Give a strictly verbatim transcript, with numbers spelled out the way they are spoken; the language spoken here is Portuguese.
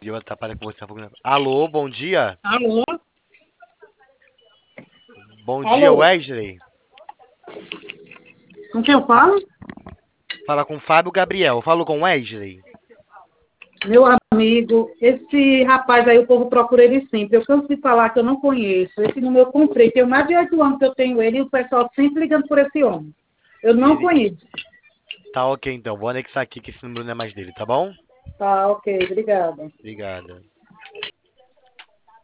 Eu atrapalho com você. Alô, bom dia. Alô? Bom dia, Alô? Wesley. Com quem eu falo? Fala com Fábio Gabriel. Falo com Wesley. Meu amigo, esse rapaz aí, o povo procura ele sempre. Eu canso de falar que eu não conheço. Esse número eu comprei. Tem mais de oito anos que eu tenho ele e o pessoal sempre ligando por esse homem. Eu não Ele... conheço. Tá ok, então. Vou anexar aqui que esse número não é mais dele, tá bom? Tá, ok, obrigada. Obrigada.